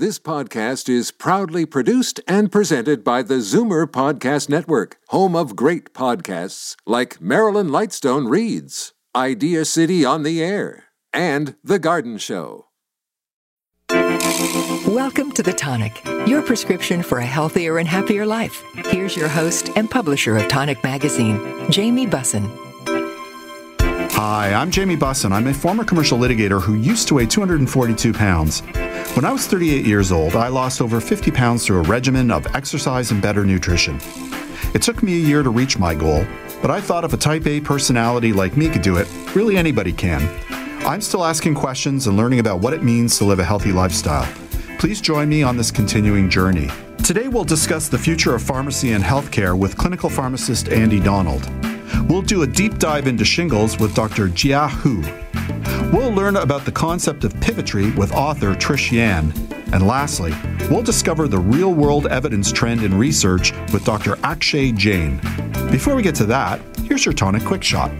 This podcast is proudly produced and presented by the Zoomer Podcast Network, home of great podcasts like Marilyn Lightstone Reads, Idea City on the Air, and The Garden Show. Welcome to The Tonic, your prescription for a healthier and happier life. Here's your host and publisher of Tonic Magazine, Jamie Bussin. Hi, I'm Jamie Bussin. I'm a former commercial litigator who used to weigh 242 pounds. When I was 38 years old, I lost over 50 pounds through a regimen of exercise and better nutrition. It took me a year to reach my goal, but I thought if a type A personality like me could do it, really anybody can. I'm still asking questions and learning about what it means to live a healthy lifestyle. Please join me on this continuing journey. Today we'll discuss the future of pharmacy and healthcare with clinical pharmacist Andy Donald. We'll do a deep dive into shingles with Dr. Jia Hu. We'll learn about the concept of pivotry with author Trish Yan. And lastly, we'll discover the real-world evidence trend in research with Dr. Akshay Jain. Before we get to that, here's your Tonic Quick Shot.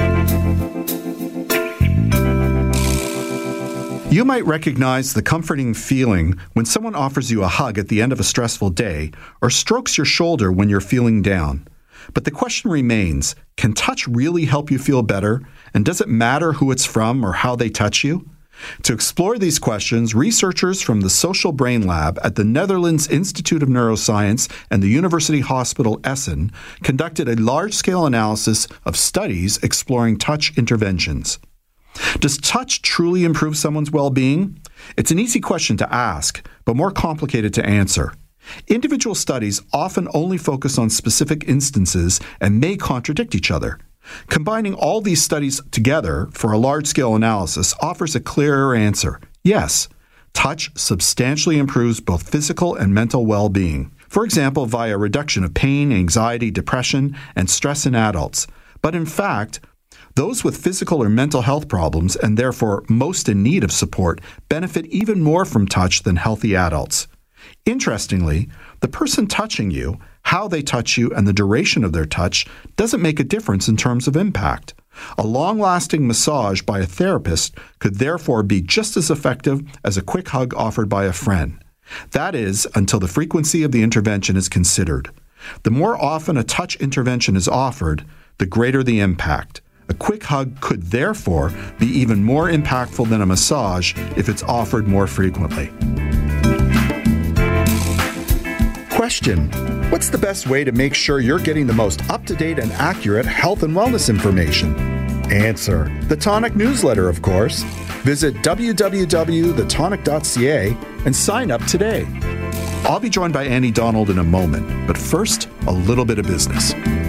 You might recognize the comforting feeling when someone offers you a hug at the end of a stressful day or strokes your shoulder when you're feeling down. But the question remains, can touch really help you feel better? And does it matter who it's from or how they touch you? To explore these questions, researchers from the Social Brain Lab at the Netherlands Institute of Neuroscience and the University Hospital Essen conducted a large-scale analysis of studies exploring touch interventions. Does touch truly improve someone's well-being? It's an easy question to ask, but more complicated to answer. Individual studies often only focus on specific instances and may contradict each other. Combining all these studies together for a large-scale analysis offers a clearer answer. Yes, touch substantially improves both physical and mental well-being. For example, via reduction of pain, anxiety, depression, and stress in adults. But in fact, those with physical or mental health problems, and therefore most in need of support, benefit even more from touch than healthy adults. Interestingly, the person touching you, how they touch you, and the duration of their touch doesn't make a difference in terms of impact. A long-lasting massage by a therapist could therefore be just as effective as a quick hug offered by a friend. That is, until the frequency of the intervention is considered. The more often a touch intervention is offered, the greater the impact. A quick hug could therefore be even more impactful than a massage if it's offered more frequently. Question: what's the best way to make sure you're getting the most up-to-date and accurate health and wellness information? Answer: the Tonic newsletter, of course. Visit www.thetonic.ca and sign up today. I'll be joined by Andy Donald in a moment, but first, a little bit of business.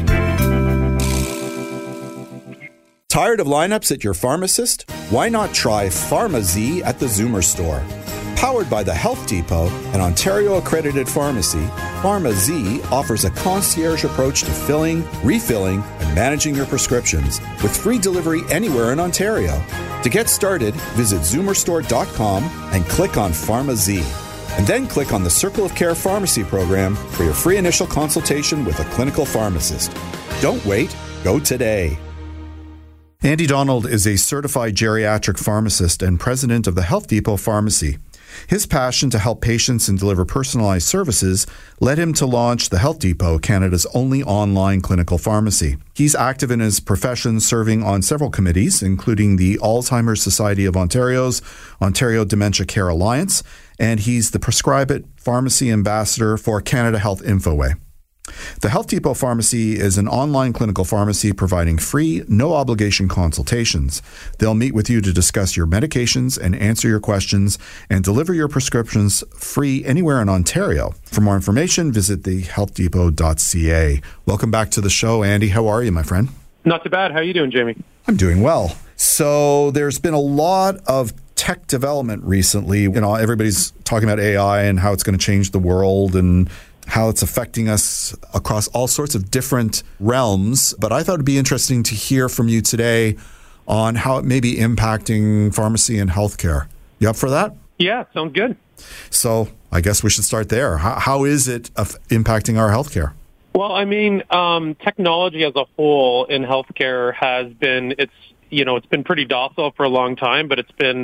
Tired of lineups at your pharmacist? Why not try PharmaZ at the Zoomer store? Powered by the Health Depot, an Ontario-accredited pharmacy, PharmaZ offers a concierge approach to filling, refilling, and managing your prescriptions with free delivery anywhere in Ontario. To get started, visit zoomerstore.com and click on PharmaZ. And then click on the Circle of Care Pharmacy program for your free initial consultation with a clinical pharmacist. Don't wait, go today. Andy Donald is a certified geriatric pharmacist and president of the Health Depot Pharmacy. His passion to help patients and deliver personalized services led him to launch the Health Depot, Canada's only online clinical pharmacy. He's active in his profession, serving on several committees, including the Alzheimer's Society of Ontario's Ontario Dementia Care Alliance, and he's the Prescribe It Pharmacy Ambassador for Canada Health Infoway. The Health Depot Pharmacy is an online clinical pharmacy providing free, no-obligation consultations. They'll meet with you to discuss your medications and answer your questions and deliver your prescriptions free anywhere in Ontario. For more information, visit thehealthdepot.ca. Welcome back to the show, Andy. How are you, my friend? Not too bad. How are you doing, Jamie? I'm doing well. So there's been a lot of tech development recently. You know, everybody's talking about AI and how it's going to change the world and how it's affecting us across all sorts of different realms. But I thought it'd be interesting to hear from you today on how it may be impacting pharmacy and healthcare. You up for that? Yeah, sounds good. So I guess we should start there. How is it impacting our healthcare? Well, I mean, technology as a whole in healthcare has been, it's been pretty docile for a long time, but it's been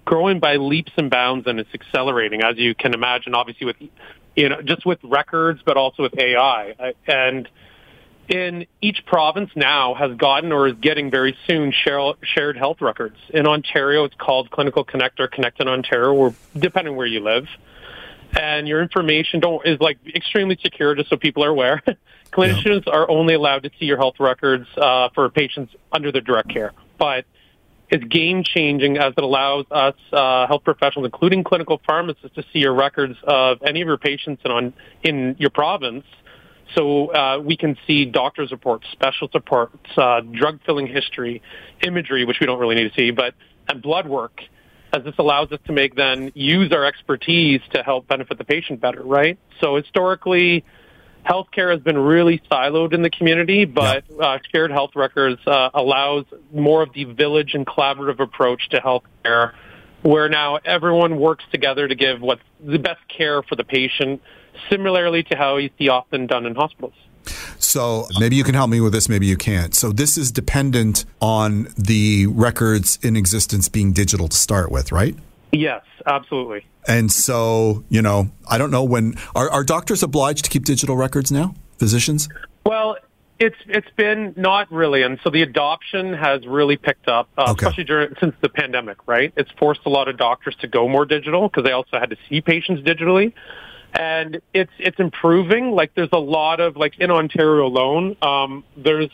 growing by leaps and bounds, and it's accelerating, as you can imagine, obviously with, just with records, but also with AI. And in each province now has gotten or is getting very soon shared health records. In Ontario, it's called Clinical Connect or Connect in Ontario, or depending where you live. And your information is like extremely secure, just so people are aware. Clinicians are only allowed to see your health records for patients under their direct care. But it's game-changing as it allows us health professionals, including clinical pharmacists, to see your records of any of your patients in your province. So we can see doctor's reports, specialist reports, drug filling history, imagery, which we don't really need to see, and blood work, as this allows us to use our expertise to help benefit the patient better, right? So historically, healthcare has been really siloed in the community, but shared health records allows more of the village and collaborative approach to healthcare, where now everyone works together to give what's the best care for the patient, similarly to how you see often done in hospitals. So maybe you can help me with this, maybe you can't. So this is dependent on the records in existence being digital to start with, right? Yes, absolutely. And so, I don't know when, are doctors obliged to keep digital records now, physicians? Well, it's been not really. And so the adoption has really picked up, especially since the pandemic, right? It's forced a lot of doctors to go more digital because they also had to see patients digitally. And it's improving. Like there's a lot of, like in Ontario alone, there's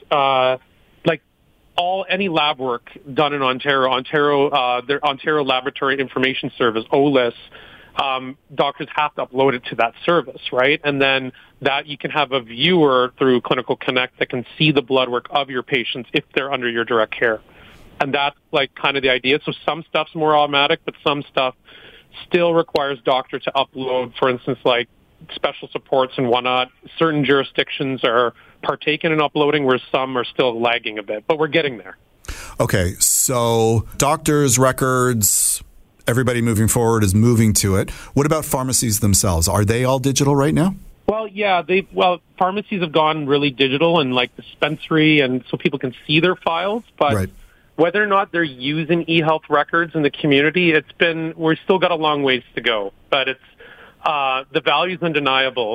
any lab work done in Ontario, their Ontario Laboratory Information Service, OLIS, doctors have to upload it to that service, right? And then that you can have a viewer through Clinical Connect that can see the blood work of your patients if they're under your direct care. And that's like kind of the idea. So some stuff's more automatic, but some stuff still requires doctor to upload, for instance, like special supports and whatnot. Certain jurisdictions are partaking in uploading, where some are still lagging a bit, but we're getting there. Okay, so doctors' records, everybody moving forward is moving to it. What about pharmacies themselves? Are they all digital right now? Well, yeah, pharmacies have gone really digital, and like dispensary, and so people can see their files, but whether or not they're using e-health records in the community, we're still got a long ways to go. But it's the value is undeniable,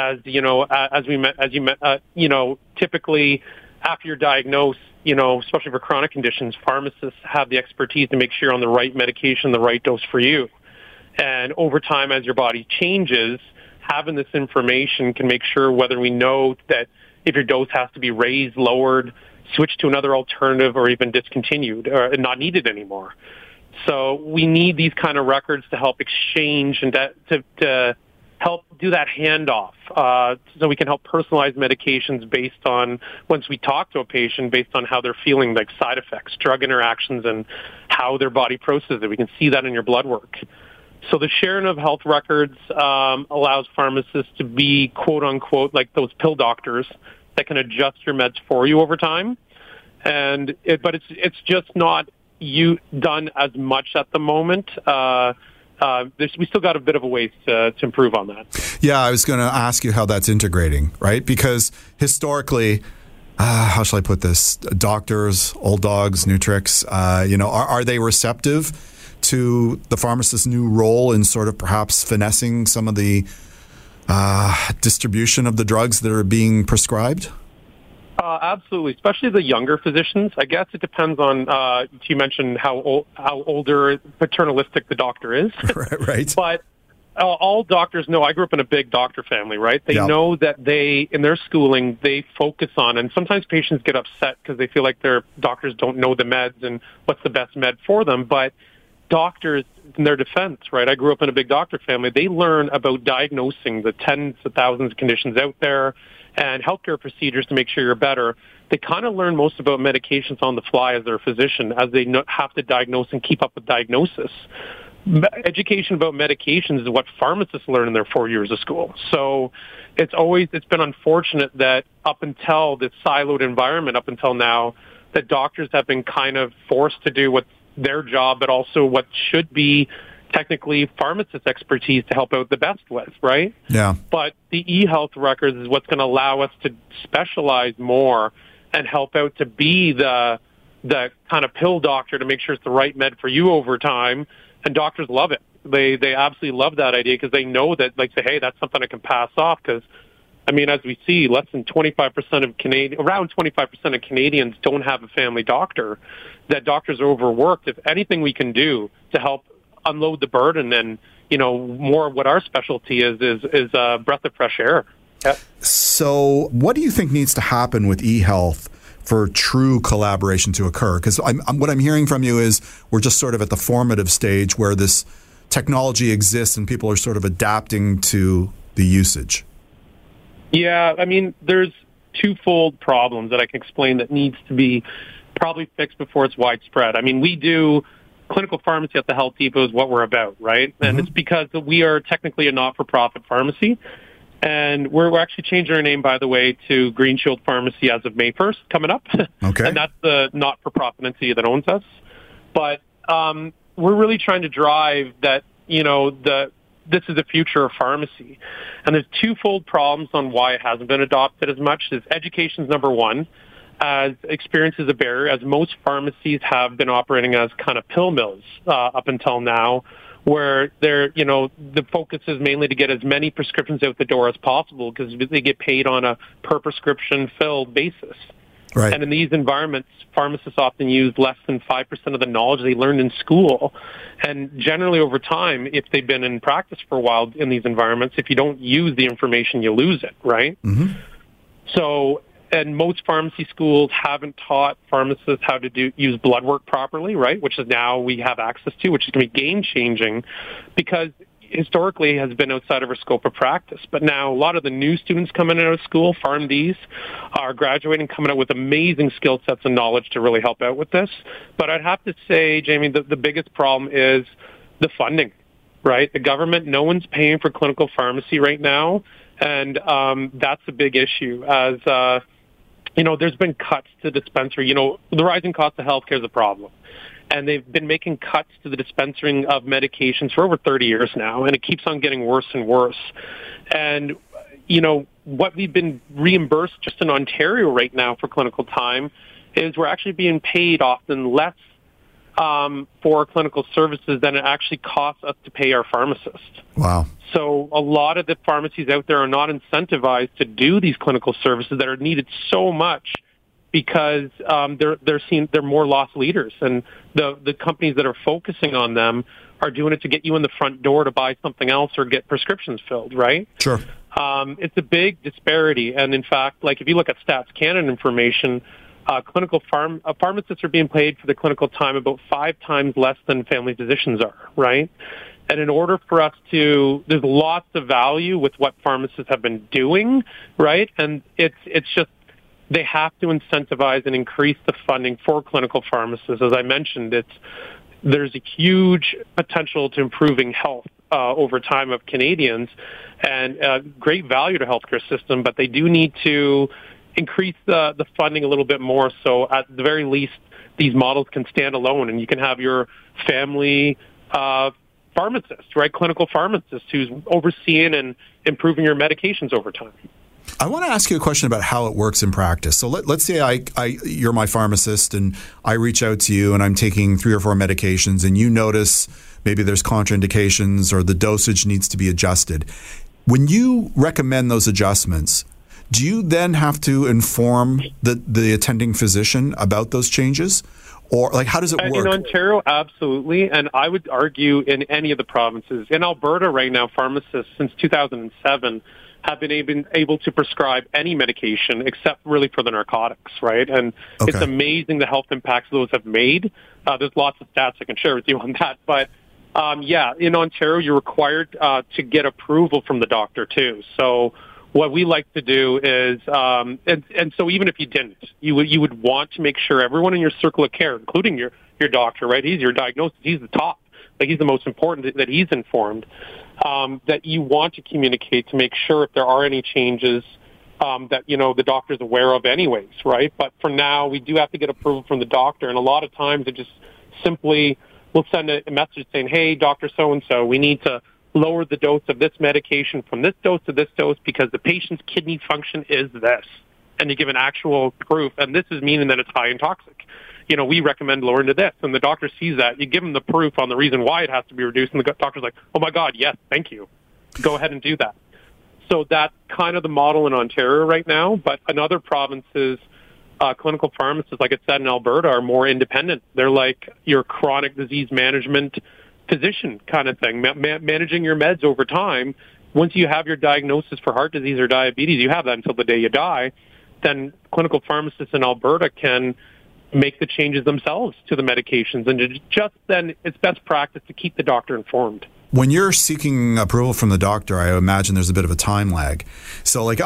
typically after you're diagnosed, especially for chronic conditions, pharmacists have the expertise to make sure you're on the right medication, the right dose for you. And over time, as your body changes, having this information can make sure whether we know that if your dose has to be raised, lowered, switched to another alternative, or even discontinued or not needed anymore. So we need these kind of records to help exchange and to help do that handoff, so we can help personalize medications based on, once we talk to a patient, based on how they're feeling, like side effects, drug interactions, and how their body processes it. We can see that in your blood work. So the sharing of health records allows pharmacists to be, quote unquote, like those pill doctors that can adjust your meds for you over time. But it's just not done as much at the moment. We still got a bit of a ways to improve on that. Yeah, I was going to ask you how that's integrating, right? Because historically, how shall I put this? Doctors, old dogs, new tricks, are they receptive to the pharmacist's new role in sort of perhaps finessing some of the distribution of the drugs that are being prescribed? Absolutely, especially the younger physicians. I guess it depends on, you mentioned how older, paternalistic the doctor is. Right. But all doctors know, I grew up in a big doctor family, right? They know that in their schooling, they focus on, and sometimes patients get upset because they feel like their doctors don't know the meds and what's the best med for them. But doctors, in their defense, right? I grew up in a big doctor family. They learn about diagnosing the tens of thousands of conditions out there and healthcare procedures to make sure you're better. They kind of learn most about medications on the fly as their physician, as they have to diagnose and keep up with diagnosis. Education about medications is what pharmacists learn in their 4 years of school. So it's been unfortunate that up until this siloed environment, up until now, that doctors have been kind of forced to do what's their job, but also what should be technically pharmacist expertise to help out the best with, right? Yeah. But the e-health records is what's going to allow us to specialize more and help out to be the kind of pill doctor to make sure it's the right med for you over time, And doctors love it. They absolutely love that idea because they know that, like, say, hey, that's something I can pass off because, I mean, as we see, around 25% of Canadians don't have a family doctor, that doctors are overworked. If anything we can do to help unload the burden and, more of what our specialty is a breath of fresh air. Yeah. So what do you think needs to happen with eHealth for true collaboration to occur? Because what I'm hearing from you is we're just sort of at the formative stage where this technology exists and people are sort of adapting to the usage. Yeah, I mean, there's twofold problems that I can explain that needs to be probably fixed before it's widespread. I mean, we do clinical pharmacy at the Health Depot is what we're about, right? And it's because we are technically a not-for-profit pharmacy. And we're actually changing our name, by the way, to Green Shield Pharmacy as of May 1st coming up. Okay. And that's the not-for-profit entity that owns us. But we're really trying to drive that, this is the future of pharmacy. And there's twofold problems on why it hasn't been adopted as much. Education's number one, as experience is a barrier, as most pharmacies have been operating as kind of pill mills up until now, where they're, the focus is mainly to get as many prescriptions out the door as possible because they get paid on a per prescription filled basis. Right. And in these environments, pharmacists often use less than 5% of the knowledge they learned in school. And generally over time, if they've been in practice for a while in these environments, if you don't use the information, you lose it, right? Mm-hmm. So, and most pharmacy schools haven't taught pharmacists how to use blood work properly, right? Which is now we have access to, which is going to be game-changing because historically has been outside of our scope of practice. But now a lot of the new students coming out of school, PharmDs, are graduating, coming out with amazing skill sets and knowledge to really help out with this. But I'd have to say, Jamie, the biggest problem is the funding, right? The government, no one's paying for clinical pharmacy right now. And that's a big issue as, there's been cuts to dispensary. The rising cost of healthcare is a problem. And they've been making cuts to the dispensing of medications for over 30 years now, and it keeps on getting worse and worse. And, what we've been reimbursed just in Ontario right now for clinical time is we're actually being paid often less for clinical services than it actually costs us to pay our pharmacists. Wow. So a lot of the pharmacies out there are not incentivized to do these clinical services that are needed so much because they're more loss leaders, and the companies that are focusing on them are doing it to get you in the front door to buy something else or get prescriptions filled, right? Sure. It's a big disparity, and in fact, like if you look at Stats Canada information, pharmacists are being paid for the clinical time about 5 times less than family physicians are, right? And in order for us there's lots of value with what pharmacists have been doing, right? And it's just, they have to incentivize and increase the funding for clinical pharmacists. As I mentioned, there's a huge potential to improving health over time of Canadians and great value to healthcare system, but they do need to increase the funding a little bit more so at the very least these models can stand alone and you can have your family pharmacist, right? Clinical pharmacist who's overseeing and improving your medications over time. I want to ask you a question about how it works in practice. So let's say you're my pharmacist and I reach out to you and I'm taking 3 or 4 medications and you notice maybe there's contraindications or the dosage needs to be adjusted. When you recommend those adjustments, do you then have to inform the attending physician about those changes? Or how does it work? In Ontario, absolutely. And I would argue in any of the provinces. In Alberta right now, pharmacists since 2007 have been able to prescribe any medication except really for the narcotics, right? And It's amazing the health impacts those have made. There's lots of stats I can share with you on that. But, in Ontario, you're required to get approval from the doctor, too. So what we like to do is, and so even if you didn't, you would want to make sure everyone in your circle of care, including your doctor, right? He's your diagnosis. He's the top. He's the most important that he's informed. That you want to communicate to make sure if there are any changes that, the doctor's aware of anyways, right? But for now, we do have to get approval from the doctor. And a lot of times it just simply will send a message saying, hey, Dr. So-and-so, we need to lower the dose of this medication from this dose to this dose because the patient's kidney function is this. And you give an actual proof. And this is meaning that it's high and toxic. we recommend lowering to this. And the doctor sees that. You give them the proof on the reason why it has to be reduced, and the doctor's like, oh, my God, yes, thank you. Go ahead and do that. So that's kind of the model in Ontario right now. But in other provinces, clinical pharmacists, like I said, in Alberta, are more independent. They're like your chronic disease management physician kind of thing, managing your meds over time. Once you have your diagnosis for heart disease or diabetes, you have that until the day you die, then clinical pharmacists in Alberta can make the changes themselves to the medications. And just then, it's best practice to keep the doctor informed. When you're seeking approval from the doctor, I imagine there's a bit of a time lag. So, like,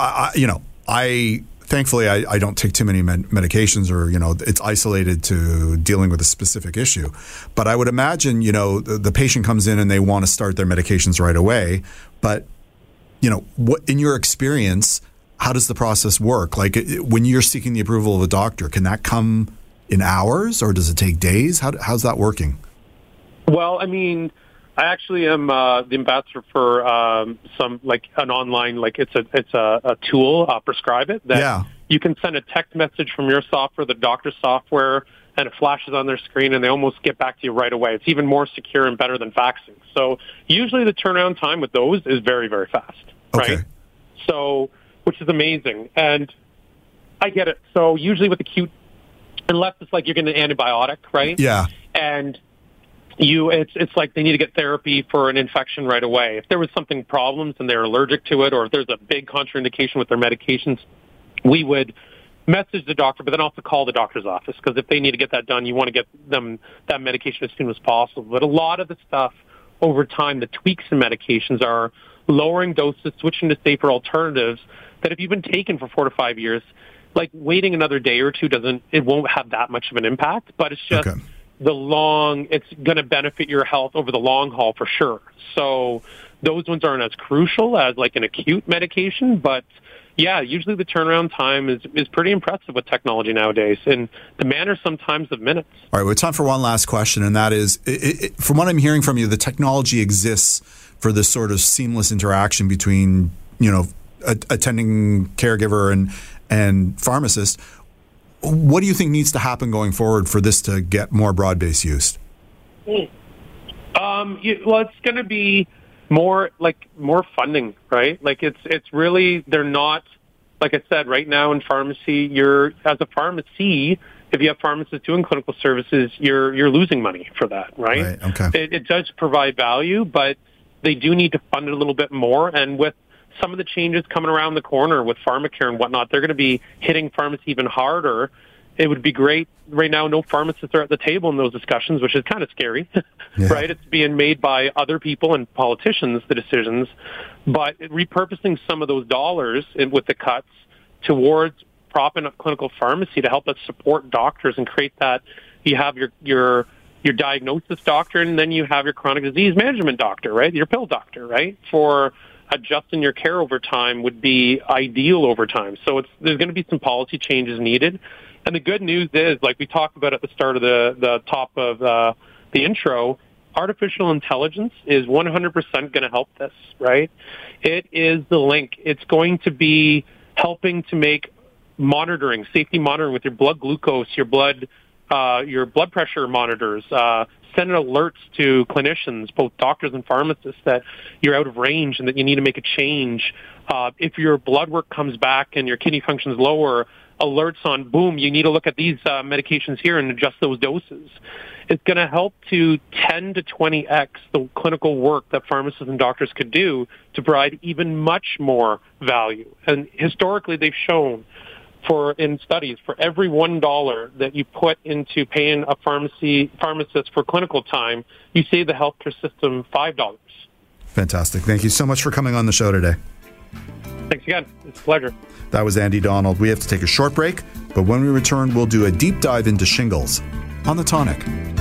thankfully, I don't take too many medications, or, it's isolated to dealing with a specific issue. But I would imagine, the patient comes in and they want to start their medications right away. But, what in your experience, how does the process work? Like, when you're seeking the approval of a doctor, can that come in hours, or does it take days? How's that working? Well, I actually am the ambassador for some, like, an online, like, it's a tool, Prescribe It, that you can send a text message from your software, the doctor's software, and it flashes on their screen, and they almost get back to you right away. It's even more secure and better than faxing. So usually the turnaround time with those is very, very fast, right? Okay. So, which is amazing. And I get it. So usually with acute, unless it's like you're getting an antibiotic, right? Yeah. And it's like they need to get therapy for an infection right away. If there was something problems and they're allergic to it, or if there's a big contraindication with their medications, we would message the doctor, but then also call the doctor's office, because if they need to get that done, you want to get them that medication as soon as possible. But a lot of the stuff over time, the tweaks in medications are lowering doses, switching to safer alternatives that if you've been taking for 4 to 5 years, like waiting another day or two won't have that much of an impact, but it's just it's going to benefit your health over the long haul for sure. So those ones aren't as crucial as like an acute medication, but yeah, usually the turnaround time is pretty impressive with technology nowadays, and the matter sometimes of minutes. All right, we have time for one last question, and that is, from what I'm hearing from you, the technology exists for this sort of seamless interaction between, attending caregiver and pharmacist. What do you think needs to happen going forward for this to get more broad-based use? Well, it's going to be more funding, right? Like it's really, they're not, like I said, right now in pharmacy, as a pharmacy, if you have pharmacists doing clinical services, you're losing money for that, right? Okay. It does provide value, but they do need to fund it a little bit more. And with some of the changes coming around the corner with pharmacare and whatnot, they're going to be hitting pharmacy even harder. It would be great. Right now, no pharmacists are at the table in those discussions, which is kind of scary, right? It's being made by other people and politicians, the decisions. But repurposing some of those dollars with the cuts towards propping up clinical pharmacy to help us support doctors and create that. You have your diagnosis doctor, and then you have your chronic disease management doctor, right? Your pill doctor, right? For adjusting your care over time would be ideal over time. So there's going to be some policy changes needed. And the good news is, like we talked about at the start of the top of the intro, artificial intelligence is 100% going to help this, right? It is the link. It's going to be helping to make monitoring, safety monitoring with your blood glucose, your blood pressure monitors, send alerts to clinicians, both doctors and pharmacists, that you're out of range and that you need to make a change. If your blood work comes back and your kidney function's lower, alerts on, boom, you need to look at these medications here and adjust those doses. It's going to help to 10 to 20x the clinical work that pharmacists and doctors could do to provide even much more value. And historically, they've shown in studies, for every $1 that you put into paying a pharmacist for clinical time, you save the healthcare system $5. Fantastic. Thank you so much for coming on the show today. Thanks again. It's a pleasure. That was Andy Donald. We have to take a short break, but when we return, we'll do a deep dive into shingles on The Tonic.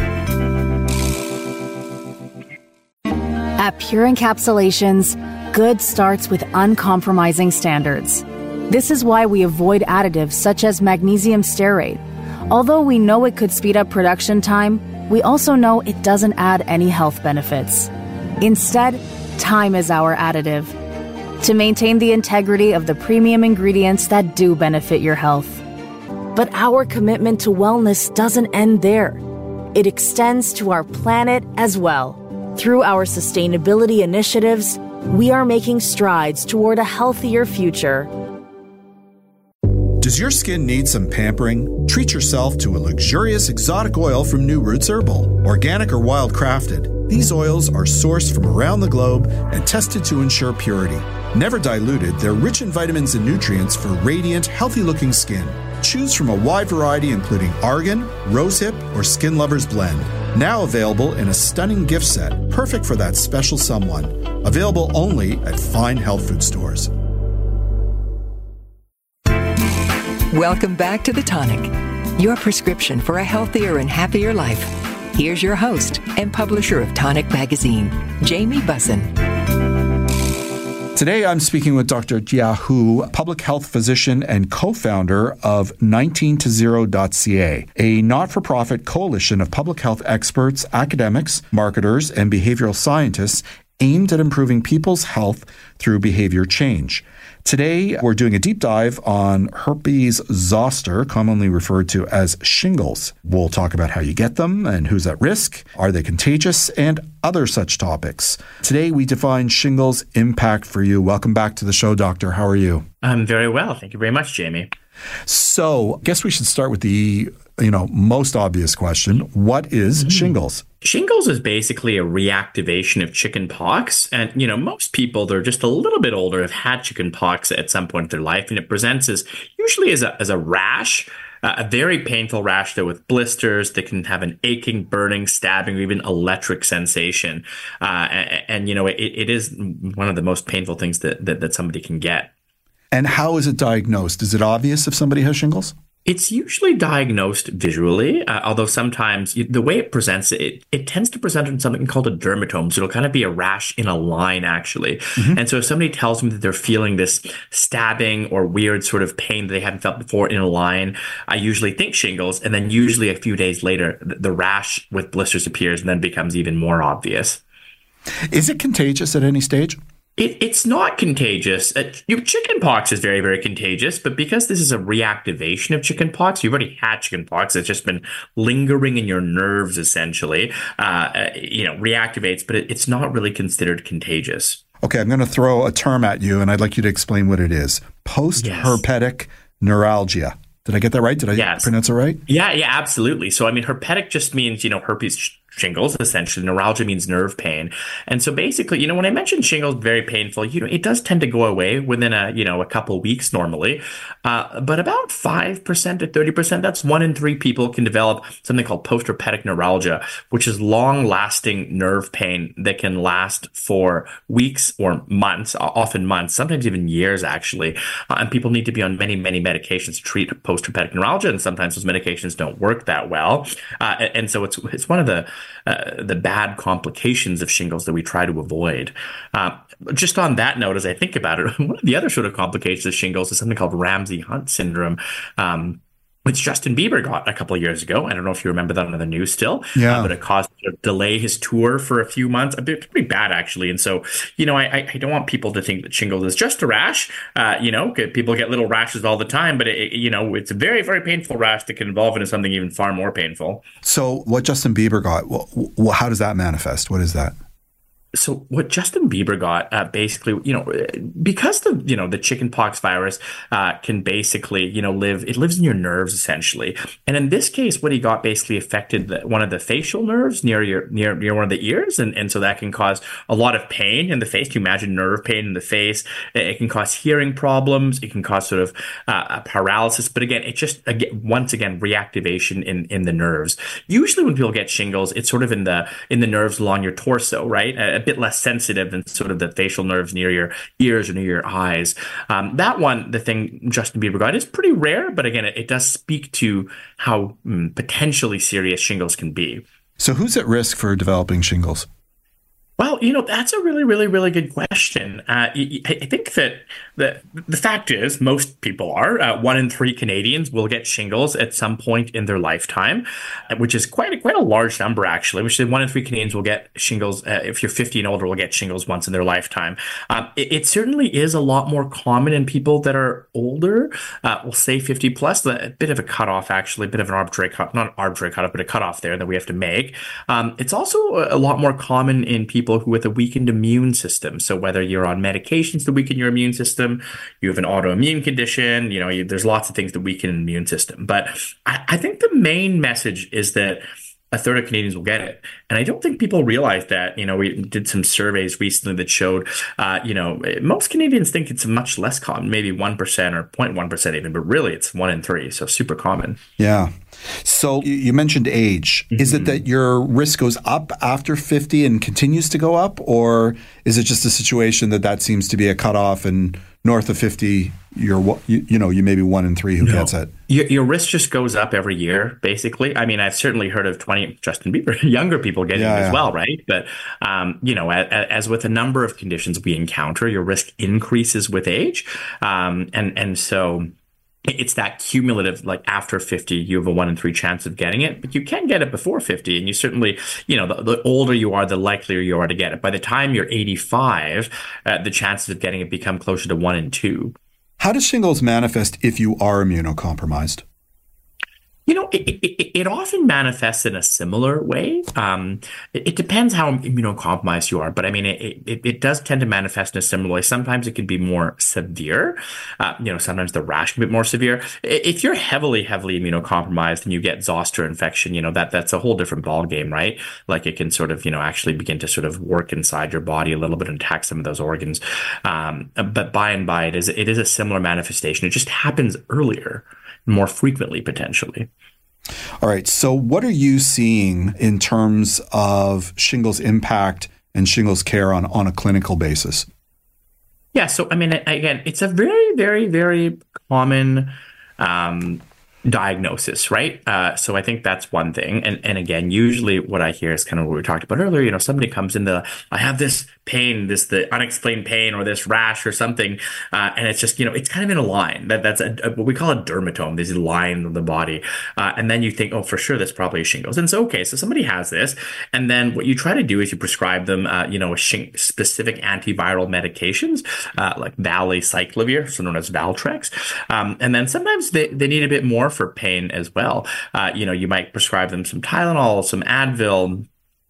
At Pure Encapsulations, good starts with uncompromising standards. This is why we avoid additives such as magnesium stearate. Although we know it could speed up production time, we also know it doesn't add any health benefits. Instead, time is our additive to maintain the integrity of the premium ingredients that do benefit your health. But our commitment to wellness doesn't end there. It extends to our planet as well. Through our sustainability initiatives, we are making strides toward a healthier future. Does your skin need some pampering? Treat yourself to a luxurious exotic oil from New Roots Herbal. Organic or wild crafted, these oils are sourced from around the globe and tested to ensure purity. Never diluted, they're rich in vitamins and nutrients for radiant, healthy-looking skin. Choose from a wide variety including argan, rosehip, or Skin Lovers Blend. Now available in a stunning gift set, perfect for that special someone. Available only at fine health food stores. Welcome back to The Tonic, your prescription for a healthier and happier life. Here's your host and publisher of Tonic Magazine, Jamie Bussin. Today I'm speaking with Dr. Jia Hu, public health physician and co-founder of 19to0.ca, a not-for-profit coalition of public health experts, academics, marketers, and behavioral scientists aimed at improving people's health through behavior change. Today, we're doing a deep dive on herpes zoster, commonly referred to as shingles. We'll talk about how you get them and who's at risk, are they contagious, and other such topics. Today, we define shingles' impact for you. Welcome back to the show, Doctor. How are you? I'm very well. Thank you very much, Jamie. So, I guess we should start with the most obvious question. What is shingles? Shingles is basically a reactivation of chicken pox. And, most people, they're just a little bit older, have had chicken pox at some point in their life. And it presents usually as a rash, a very painful rash, though, with blisters. They can have an aching, burning, stabbing, or even electric sensation. It is one of the most painful things that somebody can get. And how is it diagnosed? Is it obvious if somebody has shingles? It's usually diagnosed visually, although sometimes the way it presents, it tends to present in something called a dermatome. So it'll kind of be a rash in a line, actually. Mm-hmm. And so if somebody tells me that they're feeling this stabbing or weird sort of pain that they haven't felt before in a line, I usually think shingles. And then usually a few days later, the rash with blisters appears and then becomes even more obvious. Is it contagious at any stage? It's not contagious. Chicken pox is very, very contagious, but because this is a reactivation of chicken pox, you've already had chicken pox. It's just been lingering in your nerves, essentially. Reactivates, but it's not really considered contagious. Okay, I'm going to throw a term at you, and I'd like you to explain what it is. Post-herpetic neuralgia. Did I get that right? Did I pronounce it right? Yeah, absolutely. So, herpetic just means, herpes shingles, essentially. Neuralgia means nerve pain. And so basically, when I mentioned shingles, very painful, it does tend to go away within a couple of weeks normally. But about 5% to 30%, that's 1 in 3 people can develop something called post-herpetic neuralgia, which is long-lasting nerve pain that can last for weeks or months, often months, sometimes even years, actually. And people need to be on many, many medications to treat post-herpetic neuralgia, and sometimes those medications don't work that well. And so it's one of the bad complications of shingles that we try to avoid. Just on that note, as I think about it, one of the other sort of complications of shingles is something called Ramsay-Hunt syndrome, which Justin Bieber got a couple of years ago. I don't know if you remember that on the news still, but it caused him to delay his tour for a few months. It's pretty bad, actually. And so, I don't want people to think that shingles is just a rash. People get little rashes all the time, but it's a very, very painful rash that can evolve into something even far more painful. So what Justin Bieber got, how does that manifest? What is that? So what Justin Bieber got, basically, because the chickenpox virus can basically, it lives in your nerves essentially. And in this case, what he got basically affected one of the facial nerves near one of the ears. And so that can cause a lot of pain in the face. Can you imagine nerve pain in the face? It can cause hearing problems. It can cause sort of paralysis. But again, it just, once again, reactivation in the nerves. Usually when people get shingles, it's sort of in the nerves along your torso, right? A bit less sensitive than sort of the facial nerves near your ears or near your eyes. That one, the thing Justin Bieber got, is pretty rare, but again, it does speak to how potentially serious shingles can be. So who's at risk for developing shingles? Well, that's a really, really, really good question. I think that the fact is most people are. 1 in 3 Canadians will get shingles at some point in their lifetime, which is quite a large number, actually, which is 1 in 3 Canadians will get shingles. If you're 50 and older, will get shingles once in their lifetime. It certainly is a lot more common in people that are older, we'll say 50 plus, a bit of a cutoff, actually, a bit of an arbitrary cut, not arbitrary cutoff, but a cutoff there that we have to make. It's also a lot more common in people who with a weakened immune system. So whether you're on medications to weaken your immune system, you have an autoimmune condition, there's lots of things that weaken an immune system. But I think the main message is that a third of Canadians will get it. And I don't think people realize that. We did some surveys recently that showed, most Canadians think it's much less common, maybe 1% or 0.1% even, but really it's 1 in 3. So super common. Yeah. So you mentioned age. Mm-hmm. Is it that your risk goes up after 50 and continues to go up? Or is it just a situation that seems to be a cutoff and north of 50, you may be 1 in 3 who gets it? Your risk just goes up every year, basically. I mean, I've certainly heard of Justin Bieber, younger people getting it as well, right? But, as with a number of conditions we encounter, your risk increases with age. And so it's that cumulative, like after 50, you have a 1 in 3 chance of getting it, but you can get it before 50. And you certainly, the older you are, the likelier you are to get it. By the time you're 85, the chances of getting it become closer to 1 in 2. How does shingles manifest if you are immunocompromised? It often manifests in a similar way. It depends how immunocompromised you are, but I mean, it does tend to manifest in a similar way. Sometimes it can be more severe. Sometimes the rash can be more severe. If you're heavily immunocompromised and you get zoster infection, that's a whole different ballgame, right? Like it can sort of, actually begin to sort of work inside your body a little bit and attack some of those organs. But by and by, it is a similar manifestation. It just happens earlier, more frequently, potentially. All right. So what are you seeing in terms of shingles impact and shingles care on a clinical basis? Yeah. So, I mean, again, it's a very, very, very common diagnosis, right? So I think that's one thing. And again, usually what I hear is kind of what we talked about earlier. Somebody comes in I have this pain, the unexplained pain or this rash or something. And it's just, it's kind of in a line that's what we call a dermatome, this line of the body. And then you think, oh, for sure, that's probably shingles. And so, okay, so somebody has this. And then what you try to do is you prescribe them, specific antiviral medications, like valacyclovir, so known as Valtrex. And then sometimes they need a bit more for pain as well. You might prescribe them some Tylenol, some Advil.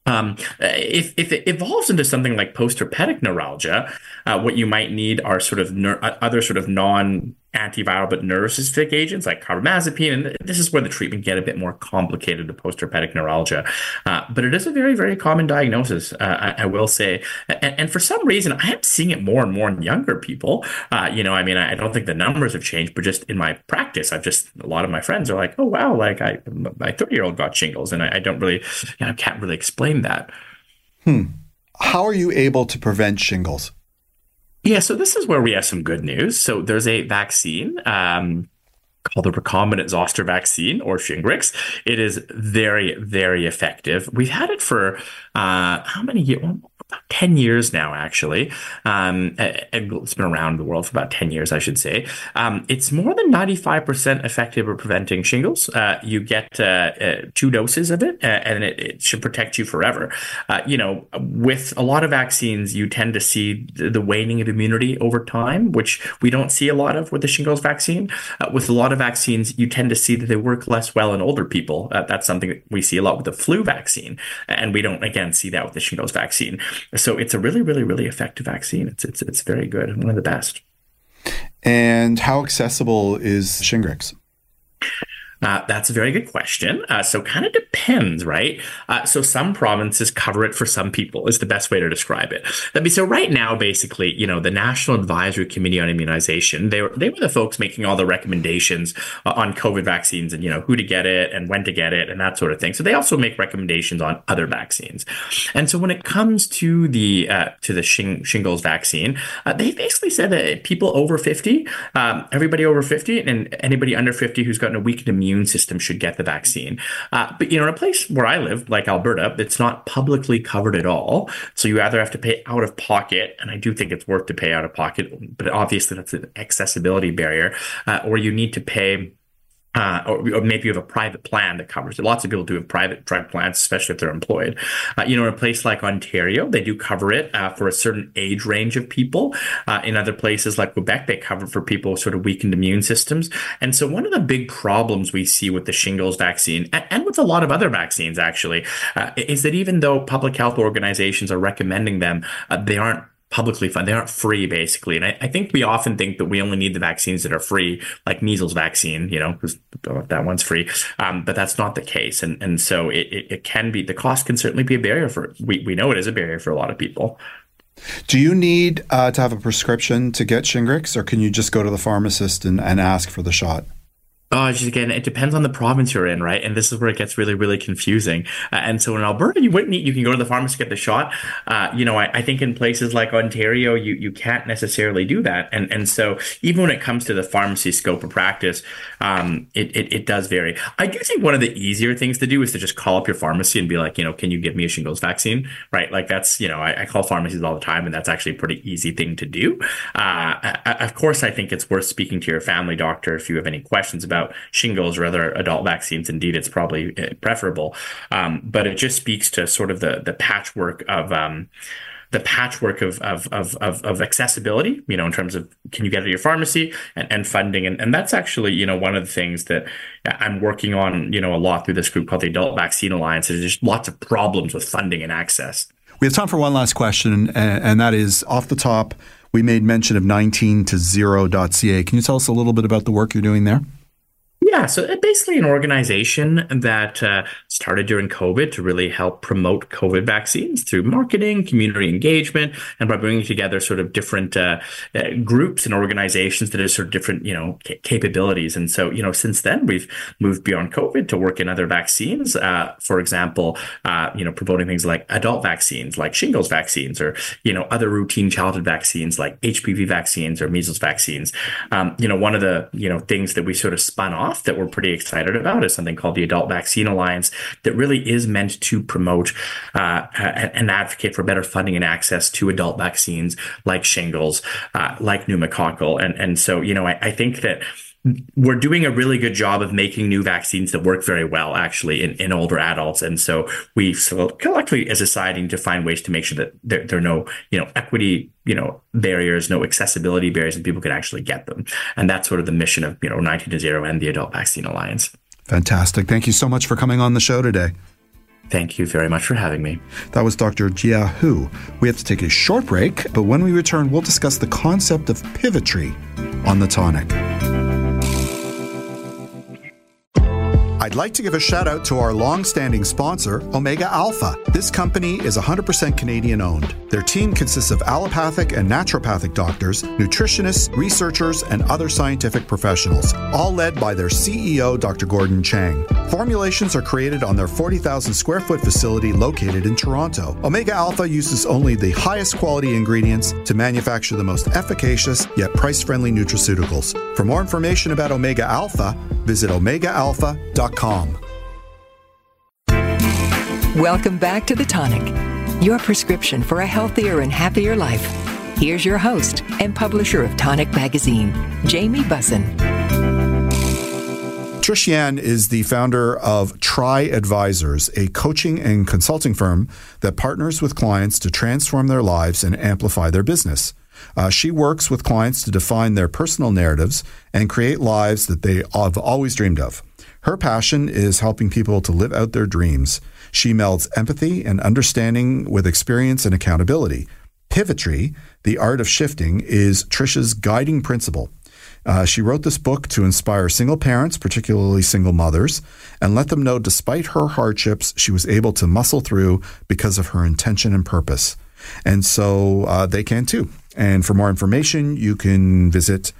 If it evolves into something like postherpetic neuralgia, what you might need are sort of other sort of non-antiviral but neurospecific agents like carbamazepine, and this is where the treatment get a bit more complicated to postherpetic neuralgia. But it is a very, very common diagnosis, I will say. And for some reason, I am seeing it more and more in younger people. I don't think the numbers have changed, but just in my practice, a lot of my friends are like, oh, wow, like my 30-year-old got shingles, and I don't really, can't really explain that. How are you able to prevent shingles? Yeah, so this is where we have some good news. So there's a vaccine called the recombinant zoster vaccine, or Shingrix. It is very, very effective. We've had it for how many years? About 10 years now, actually. It's been around the world for about 10 years, I should say. It's more than 95% effective at preventing shingles. You get 2 doses of it, and it should protect you forever. With a lot of vaccines, you tend to see the waning of immunity over time, which we don't see a lot of with the shingles vaccine. With a lot of vaccines, you tend to see that they work less well in older people. That's something that we see a lot with the flu vaccine, and we don't, again, see that with the shingles vaccine. So it's a really, really, really effective vaccine. It's very good, one of the best. And how accessible is Shingrix? That's a very good question. So kind of depends, right? So some provinces cover it for some people is the best way to describe it. So right now, basically, the National Advisory Committee on Immunization, they were the folks making all the recommendations on COVID vaccines and, who to get it and when to get it and that sort of thing. So they also make recommendations on other vaccines. And so when it comes to the shingles vaccine, they basically said that people over 50, everybody over 50 and anybody under 50 who's gotten a weakened immune immune system should get the vaccine. But, in a place where I live, like Alberta, it's not publicly covered at all. So you either have to pay out of pocket, and I do think it's worth to pay out of pocket, but obviously that's an accessibility barrier, or you need to pay or maybe you have a private plan that covers it. Lots of people do have private drug plans, especially if they're employed. In a place like Ontario, they do cover it for a certain age range of people. In other places like Quebec, they cover for people with sort of weakened immune systems. And so one of the big problems we see with the shingles vaccine, and with a lot of other vaccines actually, is that even though public health organizations are recommending them, they aren't publicly funded. They aren't free, basically. And I think we often think that we only need the vaccines that are free, like measles vaccine, because that one's free. But that's not the case. And so it can be, the cost can certainly be a barrier we know it is a barrier for a lot of people. Do you need to have a prescription to get Shingrix, or can you just go to the pharmacist and ask for the shot? Again, it depends on the province you're in, right? And this is where it gets really, really confusing. And so in Alberta, you can go to the pharmacy, get the shot. I think in places like Ontario, you can't necessarily do that. And so even when it comes to the pharmacy scope of practice, it does vary. I do think one of the easier things to do is to just call up your pharmacy and be like, can you give me a shingles vaccine, right? Like that's, I call pharmacies all the time, and that's actually a pretty easy thing to do. Of course, I think it's worth speaking to your family doctor if you have any questions about shingles or other adult vaccines. Indeed, it's probably preferable. But it just speaks to sort of the patchwork of accessibility, in terms of can you get it at your pharmacy and funding. And that's actually, one of the things that I'm working on, a lot through this group called the Adult Vaccine Alliance. There's just lots of problems with funding and access. We have time for one last question, and that is off the top. We made mention of 19to0.ca. Can you tell us a little bit about the work you're doing there? Yeah, so basically an organization that started during COVID to really help promote COVID vaccines through marketing, community engagement, and by bringing together sort of different groups and organizations that have sort of different, capabilities. And so, since then, we've moved beyond COVID to work in other vaccines. For example, promoting things like adult vaccines, like shingles vaccines, or, other routine childhood vaccines like HPV vaccines or measles vaccines. One of the, things that we sort of spun off that we're pretty excited about is something called the Adult Vaccine Alliance that really is meant to promote and advocate for better funding and access to adult vaccines like shingles, like pneumococcal. And so, I think that we're doing a really good job of making new vaccines that work very well, actually, in older adults. And so we've collectively, as a society, to find ways to make sure that there are no, equity, barriers, no accessibility barriers, and people can actually get them. And that's sort of the mission of, 19to0 and the Adult Vaccine Alliance. Fantastic. Thank you so much for coming on the show today. Thank you very much for having me. That was Dr. Jia Hu. We have to take a short break, but when we return, we'll discuss the concept of Pivotree on The Tonic. I'd like to give a shout out to our long-standing sponsor, Omega Alpha. This company is 100% Canadian-owned. Their team consists of allopathic and naturopathic doctors, nutritionists, researchers, and other scientific professionals, all led by their CEO, Dr. Gordon Chang. Formulations are created on their 40,000 square foot facility located in Toronto. Omega Alpha uses only the highest quality ingredients to manufacture the most efficacious yet price-friendly nutraceuticals. For more information about Omega Alpha, visit omegaalpha.com. Welcome back to The Tonic, your prescription for a healthier and happier life. Here's your host and publisher of Tonic Magazine, Jamie Bussin. Trish Yan is the founder of Try Advisors, a coaching and consulting firm that partners with clients to transform their lives and amplify their business. She works with clients to define their personal narratives and create lives that they have always dreamed of. Her passion is helping people to live out their dreams. She melds empathy and understanding with experience and accountability. Pivotree, The Art of Shifting, is Trish's guiding principle. She wrote this book to inspire single parents, particularly single mothers, and let them know despite her hardships, she was able to muscle through because of her intention and purpose. And so they can too. And for more information, you can visit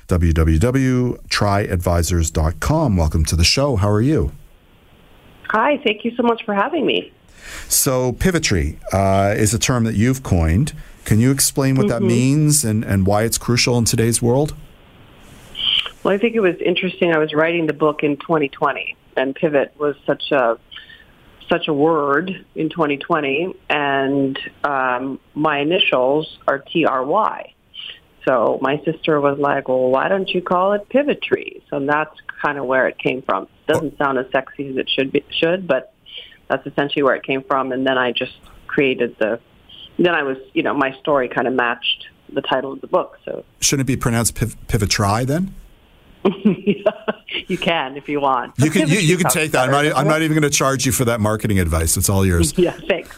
www.tryadvisors.com. Welcome to the show. How are you? Hi, thank you so much for having me. So Pivotree is a term that you've coined. Can you explain what that means and why it's crucial in today's world? Well, I think it was interesting. I was writing the book in 2020, and pivot was such a word in 2020, and my initials are TRY. So my sister was like, well, why don't you call it Pivot Tree? So that's kind of where it came from. It doesn't sound as sexy as it should, but that's essentially where it came from. And then I just created my story kind of matched the title of the book. So shouldn't it be pronounced Pivot Try then? You can if you want. You can take that. I'm not even going to charge you for that marketing advice. It's all yours. Yeah, thanks.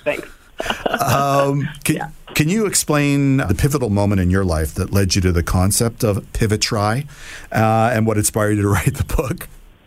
Can you explain the pivotal moment in your life that led you to the concept of Pivot Try and what inspired you to write the book?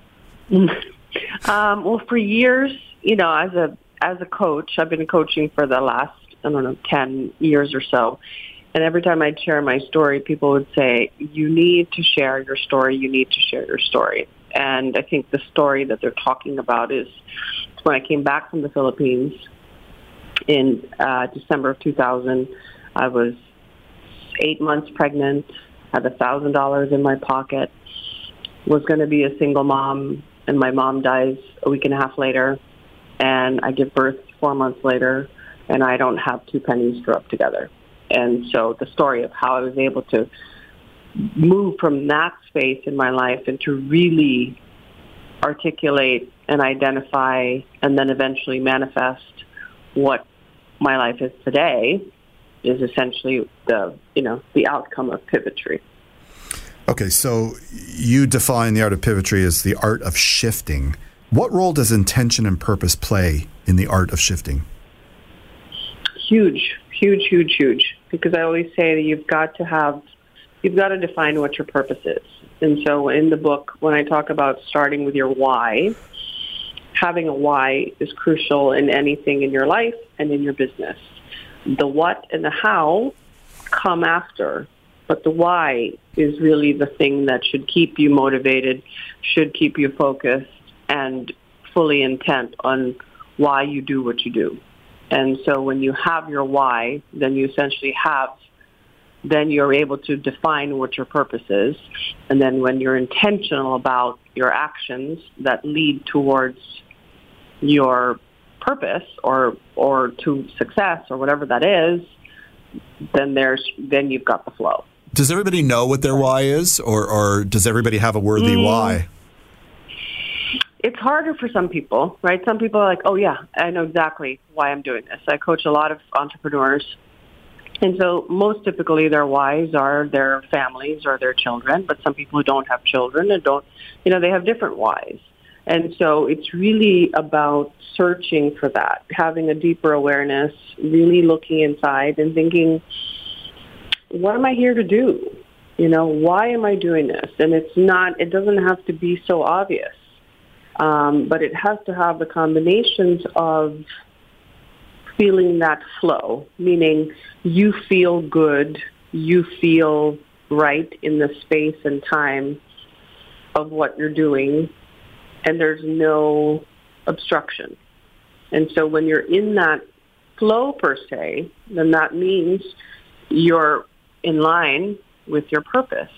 Well, for years, as a coach, I've been coaching for the last, 10 years or so. And every time I'd share my story, people would say, you need to share your story. You need to share your story. And I think the story that they're talking about is when I came back from the Philippines in December of 2000. I was 8 months pregnant, had $1,000 in my pocket, was going to be a single mom, and my mom dies a week and a half later, and I give birth 4 months later, and I don't have 2 pennies to rub together. And so the story of how I was able to move from that space in my life and to really articulate and identify and then eventually manifest what my life is today is essentially the outcome of Pivotry. Okay, so you define the art of Pivotry as the art of shifting. What role does intention and purpose play in the art of shifting? Huge. Because I always say that you've got to define what your purpose is. And so in the book, when I talk about starting with your why, having a why is crucial in anything in your life and in your business. The what and the how come after, but the why is really the thing that should keep you motivated, should keep you focused, and fully intent on why you do what you do. And so when you have your why, then you essentially then you're able to define what your purpose is. And then when you're intentional about your actions that lead towards your purpose or to success or whatever that is, then you've got the flow. Does everybody know what their why is, or does everybody have a worthy why? It's harder for some people, right? Some people are like, oh yeah, I know exactly why I'm doing this. I coach a lot of entrepreneurs. And so most typically their whys are their families or their children, but some people who don't have children and they have different whys. And so it's really about searching for that, having a deeper awareness, really looking inside and thinking, what am I here to do? Why am I doing this? And it doesn't have to be so obvious. But it has to have the combinations of feeling that flow, meaning you feel good, you feel right in the space and time of what you're doing, and there's no obstruction. And so when you're in that flow per se, then that means you're in line with your purpose.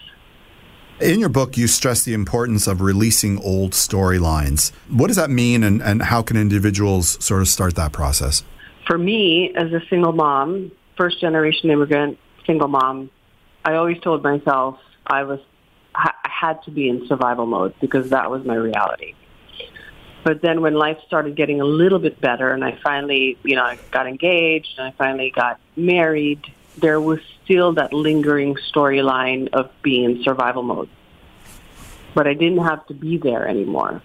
In your book, you stress the importance of releasing old storylines. What does that mean, and how can individuals sort of start that process? For me, as a single mom, first-generation immigrant, single mom, I always told myself I had to be in survival mode because that was my reality. But then when life started getting a little bit better and I finally, I got engaged and I finally got married, there was still that lingering storyline of being in survival mode. But I didn't have to be there anymore.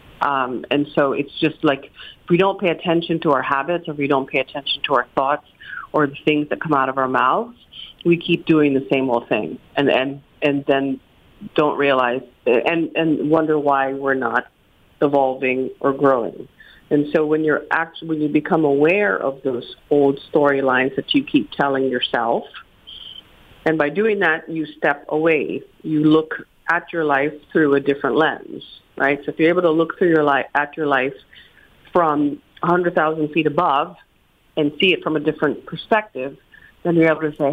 And so it's just like, if we don't pay attention to our habits, or if we don't pay attention to our thoughts or the things that come out of our mouths, we keep doing the same old thing and then don't realize and wonder why we're not evolving or growing. And so when you become aware of those old storylines that you keep telling yourself, and by doing that, you step away. You look at your life through a different lens, right? So if you're able to look through at your life from 100,000 feet above and see it from a different perspective, then you're able to say,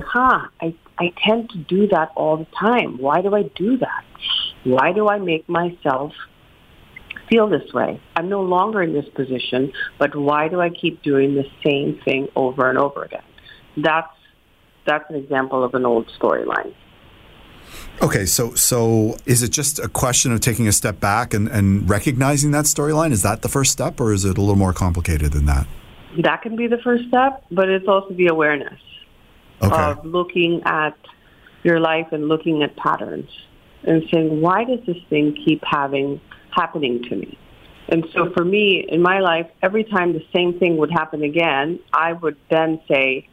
I tend to do that all the time. Why do I do that? Why do I make myself feel this way. I'm no longer in this position, but why do I keep doing the same thing over and over again? That's an example of an old storyline. Okay, so is it just a question of taking a step back and recognizing that storyline? Is that the first step, or is it a little more complicated than that? That can be the first step, but it's also the awareness of looking at your life and looking at patterns and saying, why does this thing keep happening to me? And so for me, in my life, every time the same thing would happen again, I would then say,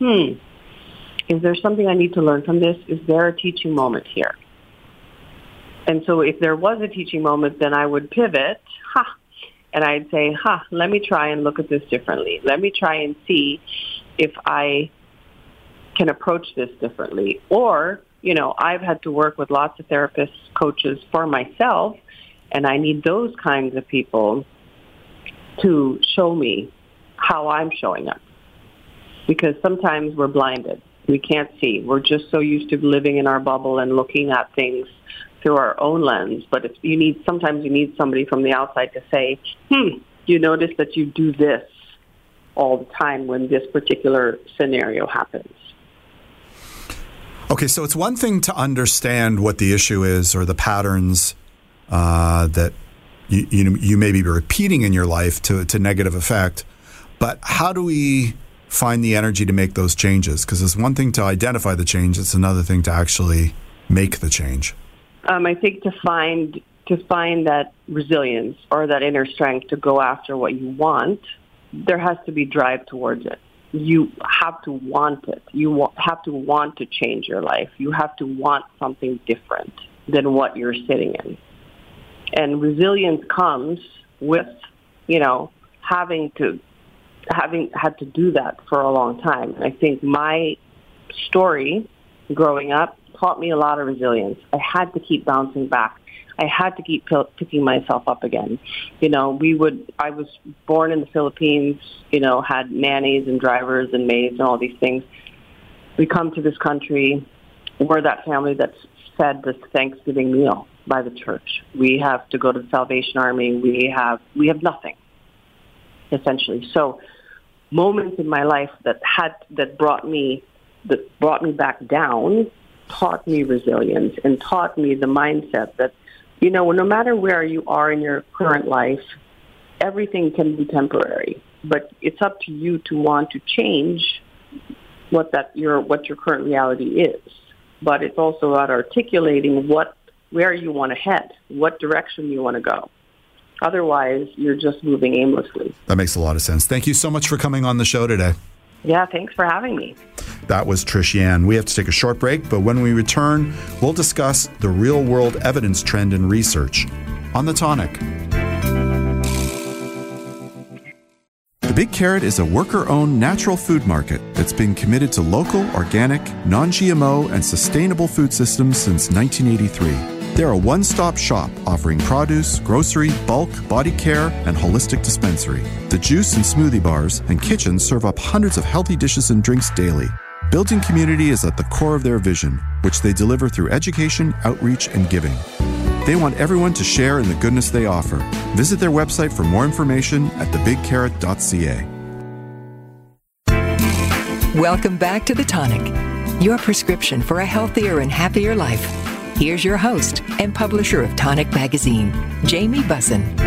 is there something I need to learn from this? Is there a teaching moment here? And so if there was a teaching moment, then I would pivot, and I'd say, let me try and look at this differently. Let me try and see if I can approach this differently. Or, I've had to work with lots of therapists, coaches for myself, and I need those kinds of people to show me how I'm showing up. Because sometimes we're blinded. We can't see. We're just so used to living in our bubble and looking at things through our own lens. But sometimes you need somebody from the outside to say, you notice that you do this all the time when this particular scenario happens. Okay, so it's one thing to understand what the issue is or the patterns that you may be repeating in your life to negative effect, but how do we find the energy to make those changes? Because it's one thing to identify the change, it's another thing to actually make the change. I think to find that resilience or that inner strength to go after what you want, there has to be drive towards it. You have to want it. You have to want to change your life. You have to want something different than what you're sitting in. And resilience comes with, having had to do that for a long time. I think my story growing up taught me a lot of resilience. I had to keep bouncing back. I had to keep picking myself up again. I was born in the Philippines, had nannies and drivers and maids and all these things. We come to this country. We're that family that's fed this Thanksgiving meal by the church. We have to go to the Salvation Army. We have nothing, essentially. So moments in my life that brought me back down taught me resilience and taught me the mindset that, no matter where you are in your current life, everything can be temporary, but it's up to you to want to change what your current reality is. But it's also about articulating where you want to head, what direction you want to go. Otherwise, you're just moving aimlessly. That makes a lot of sense. Thank you so much for coming on the show today. Yeah, thanks for having me. That was Trish Yan. We have to take a short break, but when we return, we'll discuss the real-world evidence trend in research on The Tonic. The Big Carrot is a worker-owned natural food market that's been committed to local, organic, non-GMO, and sustainable food systems since 1983. They're a one-stop shop offering produce, grocery, bulk, body care, and holistic dispensary. The juice and smoothie bars and kitchen serve up hundreds of healthy dishes and drinks daily. Building community is at the core of their vision, which they deliver through education, outreach, and giving. They want everyone to share in the goodness they offer. Visit their website for more information at thebigcarrot.ca. Welcome back to The Tonic, your prescription for a healthier and happier life. Here's your host and publisher of Tonic Magazine, Jamie Bussin.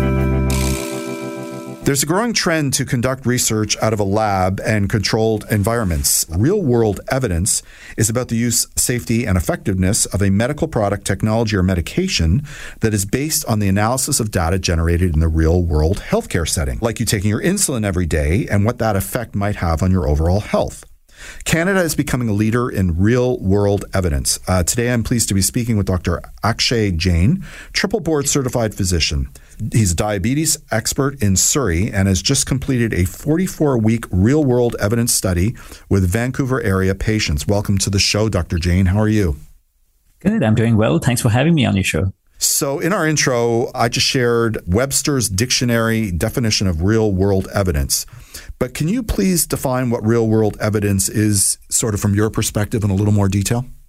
There's a growing trend to conduct research out of a lab and controlled environments. Real-world evidence is about the use, safety, and effectiveness of a medical product, technology, or medication that is based on the analysis of data generated in the real-world healthcare setting, like you taking your insulin every day and what that effect might have on your overall health. Canada is becoming a leader in real-world evidence. Today, I'm pleased to be speaking with Dr. Akshay Jain, triple board-certified physician. He's a diabetes expert in Surrey and has just completed a 44-week real-world evidence study with Vancouver area patients. Welcome to the show, Dr. Jain. How are you? Good. I'm doing well. Thanks for having me on your show. So in our intro, I just shared Webster's dictionary definition of real-world evidence. But can you please define what real-world evidence is, sort of from your perspective, in a little more detail?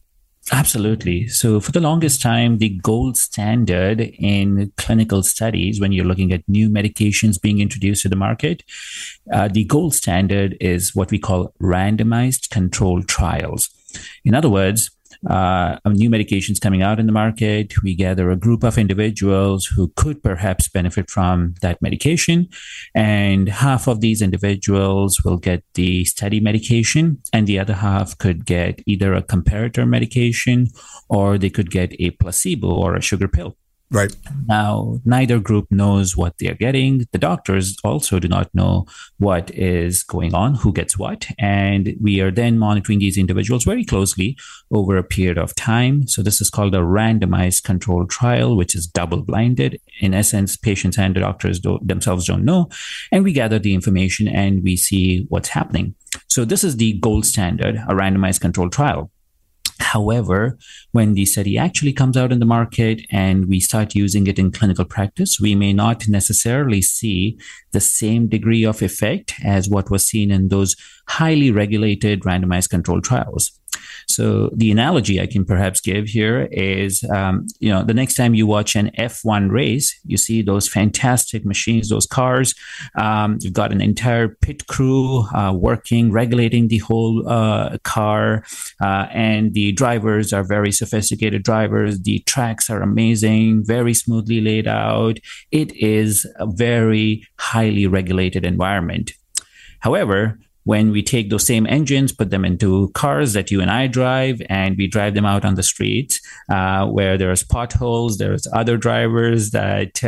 Absolutely. So for the longest time, the gold standard in clinical studies, when you're looking at new medications being introduced to the market, the gold standard is what we call randomized controlled trials. In other words, new medications coming out in the market, we gather a group of individuals who could perhaps benefit from that medication, and half of these individuals will get the study medication, and the other half could get either a comparator medication or they could get a placebo or a sugar pill. Right. Now, neither group knows what they're getting. The doctors also do not know what is going on, who gets what. And we are then monitoring these individuals very closely over a period of time. So this is called a randomized controlled trial, which is double-blinded. In essence, patients and the doctors themselves don't know. And we gather the information and we see what's happening. So this is the gold standard, a randomized controlled trial. However, when the study actually comes out in the market and we start using it in clinical practice, we may not necessarily see the same degree of effect as what was seen in those highly regulated randomized controlled trials. So the analogy I can perhaps give here is, the next time you watch an F1 race, you see those fantastic machines, those cars. You've got an entire pit crew working, regulating the whole car, and the drivers are very sophisticated drivers. The tracks are amazing, very smoothly laid out. It is a very highly regulated environment. However, when we take those same engines, put them into cars that you and I drive, and we drive them out on the streets where there's potholes, there's other drivers that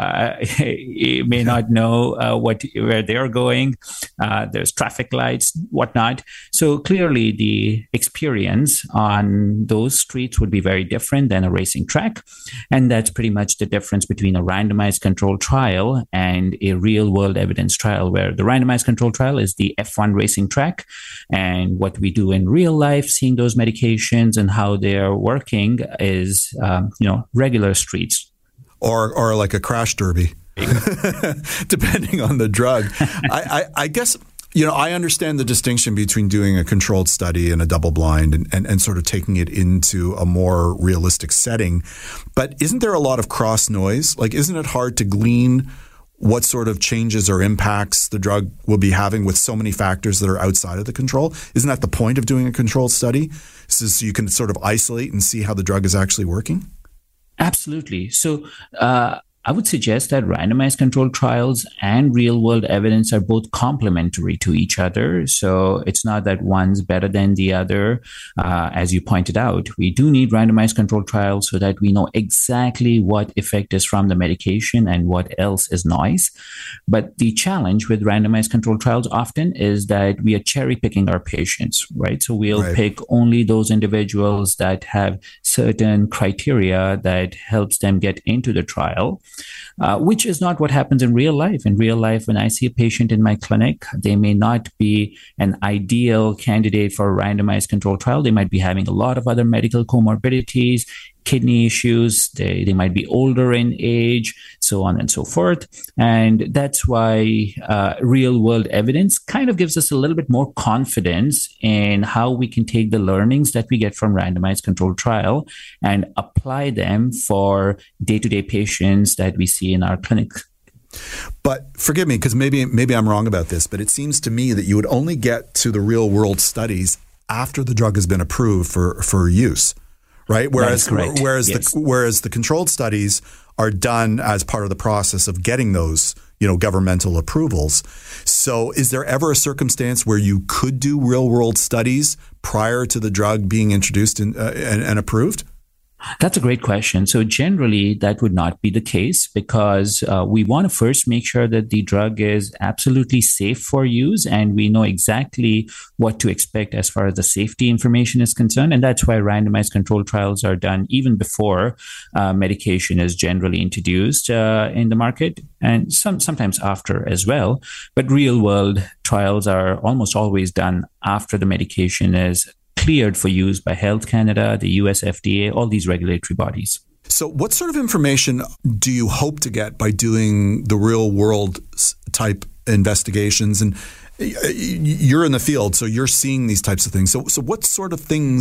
may not know where they're going. There's traffic lights, whatnot. So clearly the experience on those streets would be very different than a racing track. And that's pretty much the difference between a randomized controlled trial and a real world evidence trial, where the randomized controlled trial is the F1 racing track, and what we do in real life, seeing those medications and how they are working, is regular streets, or like a crash derby, depending on the drug. I guess I understand the distinction between doing a controlled study and a double blind and sort of taking it into a more realistic setting, but isn't there a lot of cross noise? Like, isn't it hard to glean what sort of changes or impacts the drug will be having with so many factors that are outside of the control? Isn't that the point of doing a controlled study? So you can sort of isolate and see how the drug is actually working? Absolutely. So I would suggest that randomized controlled trials and real-world evidence are both complementary to each other. So it's not that one's better than the other. As you pointed out, we do need randomized controlled trials so that we know exactly what effect is from the medication and what else is noise. But the challenge with randomized controlled trials often is that we are cherry-picking our patients, right? So we'll pick only those individuals that have certain criteria that helps them get into the trial. Which is not what happens in real life. In real life, when I see a patient in my clinic, they may not be an ideal candidate for a randomized controlled trial. They might be having a lot of other medical comorbidities, kidney issues, they might be older in age, so on and so forth. And that's why real world evidence kind of gives us a little bit more confidence in how we can take the learnings that we get from randomized controlled trial and apply them for day-to-day patients that we see in our clinic. But forgive me, because maybe I'm wrong about this, but it seems to me that you would only get to the real world studies after the drug has been approved for use. Right. Whereas the controlled studies are done as part of the process of getting those, governmental approvals. So is there ever a circumstance where you could do real world studies prior to the drug being introduced and approved? That's a great question. So generally, that would not be the case because we want to first make sure that the drug is absolutely safe for use and we know exactly what to expect as far as the safety information is concerned. And that's why randomized controlled trials are done even before medication is generally introduced in the market and sometimes after as well. But real world trials are almost always done after the medication is cleared for use by Health Canada, the US FDA, all these regulatory bodies. So what sort of information do you hope to get by doing the real world type investigations? And you're in the field, so you're seeing these types of things. So what sort of things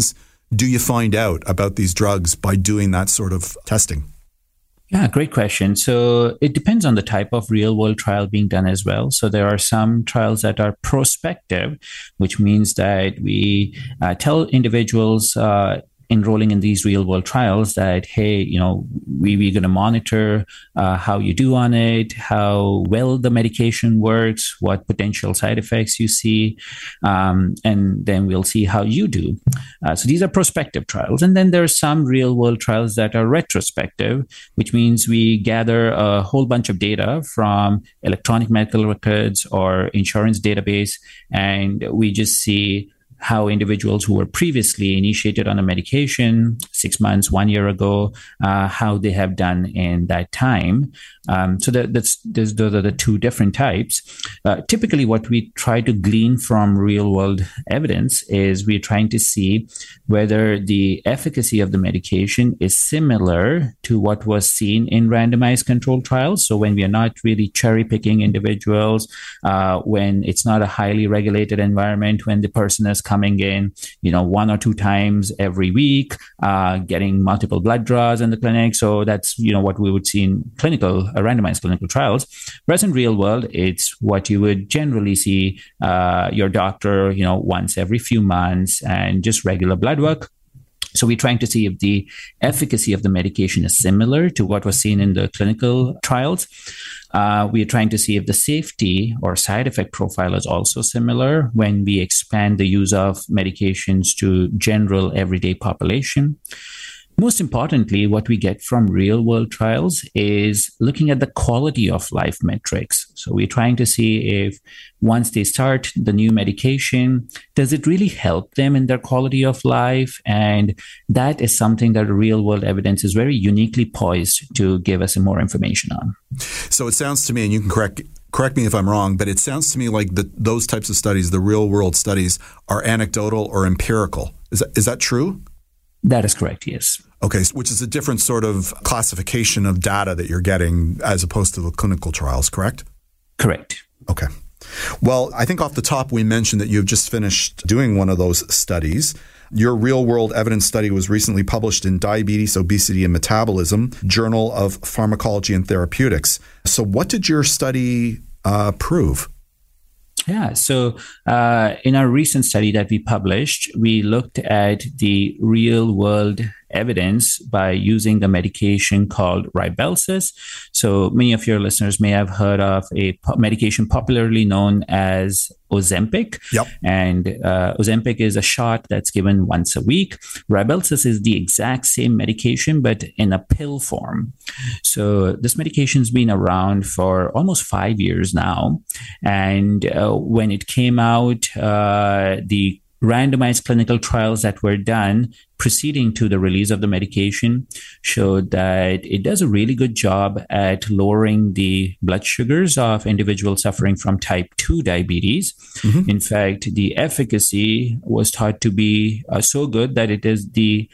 do you find out about these drugs by doing that sort of testing? Yeah, great question. So it depends on the type of real world trial being done as well. So there are some trials that are prospective, which means that we tell individuals enrolling in these real world trials that, hey, we're going to monitor how you do on it, how well the medication works, what potential side effects you see, and then we'll see how you do. So these are prospective trials. And then there are some real world trials that are retrospective, which means we gather a whole bunch of data from electronic medical records or insurance database, and we just see how individuals who were previously initiated on a medication 6 months, 1 year ago, how they have done in that time. So those are the two different types. Typically, what we try to glean from real-world evidence is we're trying to see whether the efficacy of the medication is similar to what was seen in randomized controlled trials. So when we are not really cherry-picking individuals, when it's not a highly regulated environment, when the person is coming in, 1 or 2 times every week, getting multiple blood draws in the clinic. So that's, what we would see in randomized clinical trials. Whereas in real world, it's what you would generally see your doctor, once every few months and just regular blood work. So we're trying to see if the efficacy of the medication is similar to what was seen in the clinical trials. We are trying to see if the safety or side effect profile is also similar when we expand the use of medications to general everyday population. Most importantly, what we get from real-world trials is looking at the quality of life metrics. So we're trying to see if once they start the new medication, does it really help them in their quality of life? And that is something that real-world evidence is very uniquely poised to give us more information on. So it sounds to me, and you can correct me if I'm wrong, but it sounds to me like those types of studies, the real-world studies, are anecdotal or empirical. Is that true? That is correct, yes. Okay, which is a different sort of classification of data that you're getting as opposed to the clinical trials, correct? Correct. Okay. Well, I think off the top we mentioned that you've just finished doing one of those studies. Your real-world evidence study was recently published in Diabetes, Obesity, and Metabolism, Journal of Pharmacology and Therapeutics. So what did your study prove? Yeah, so in our recent study that we published, we looked at the real-world evidence by using the medication called Rybelsus. So many of your listeners may have heard of a medication popularly known as Ozempic. Yep. And Ozempic is a shot that's given once a week. Rybelsus is the exact same medication, but in a pill form. So this medication's been around for almost 5 years now. And when it came out, the randomized clinical trials that were done preceding to the release of the medication showed that it does a really good job at lowering the blood sugars of individuals suffering from type 2 diabetes. Mm-hmm. In fact, the efficacy was thought to be so good that it is the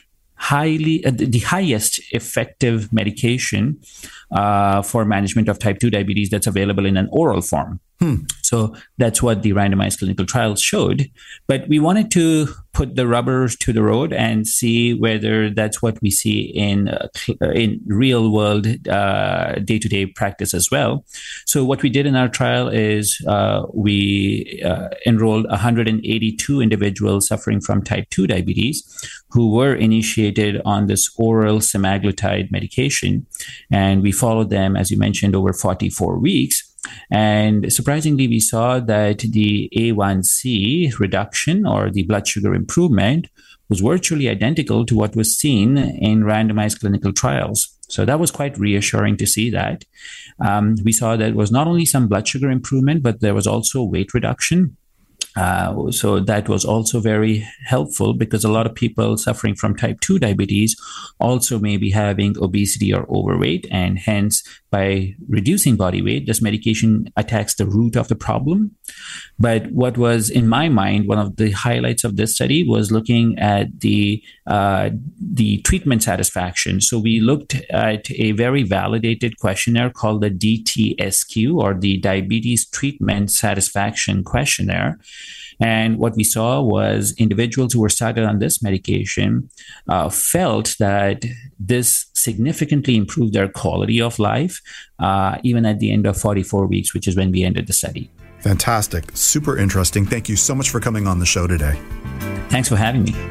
highest effective medication for management of type 2 diabetes that's available in an oral form. So that's what the randomized clinical trials showed. But we wanted to put the rubber to the road and see whether that's what we see in real world day-to-day practice as well. So what we did in our trial is we enrolled 182 individuals suffering from type 2 diabetes who were initiated on this oral semaglutide medication. And we followed them, as you mentioned, over 44 weeks. And surprisingly, we saw that the A1C reduction or the blood sugar improvement was virtually identical to what was seen in randomized clinical trials. So that was quite reassuring to see that. We saw that it was not only some blood sugar improvement, but there was also weight reduction. So that was also very helpful because a lot of people suffering from type 2 diabetes also may be having obesity or overweight, and hence by reducing body weight, this medication attacks the root of the problem. But what was, in my mind, one of the highlights of this study was looking at the treatment satisfaction. So we looked at a very validated questionnaire called the DTSQ, or the Diabetes Treatment Satisfaction Questionnaire. And what we saw was individuals who were started on this medication felt that this significantly improved their quality of life, even at the end of 44 weeks, which is when we ended the study. Fantastic. Super interesting. Thank you so much for coming on the show today. Thanks for having me.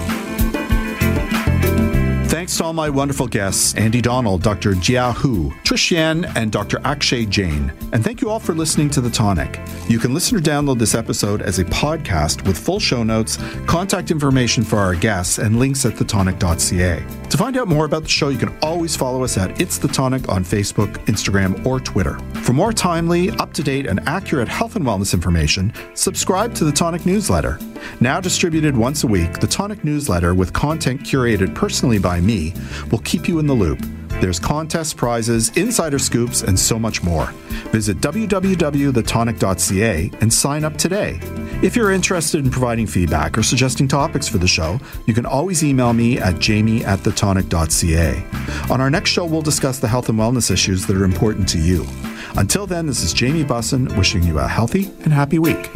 Thanks to all my wonderful guests, Andy Donald, Dr. Jia Hu, Trish Yen, and Dr. Akshay Jain. And thank you all for listening to The Tonic. You can listen or download this episode as a podcast with full show notes, contact information for our guests, and links at thetonic.ca. To find out more about the show, you can always follow us at It's The Tonic on Facebook, Instagram, or Twitter. For more timely, up-to-date, and accurate health and wellness information, subscribe to The Tonic newsletter. Now distributed once a week, The Tonic newsletter with content curated personally by me will keep you in the loop. There's contests, prizes, insider scoops, and so much more. Visit www.thetonic.ca and sign up today. If you're interested in providing feedback or suggesting topics for the show, you can always email me at jamie@thetonic.ca. On our next show, we'll discuss the health and wellness issues that are important to you. Until then, this is Jamie Bussin wishing you a healthy and happy week.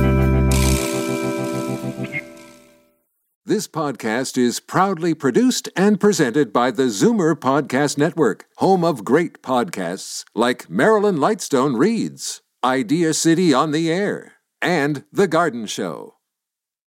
This podcast is proudly produced and presented by the Zoomer Podcast Network, home of great podcasts like Marilyn Lightstone Reads, Idea City on the Air, and The Garden Show.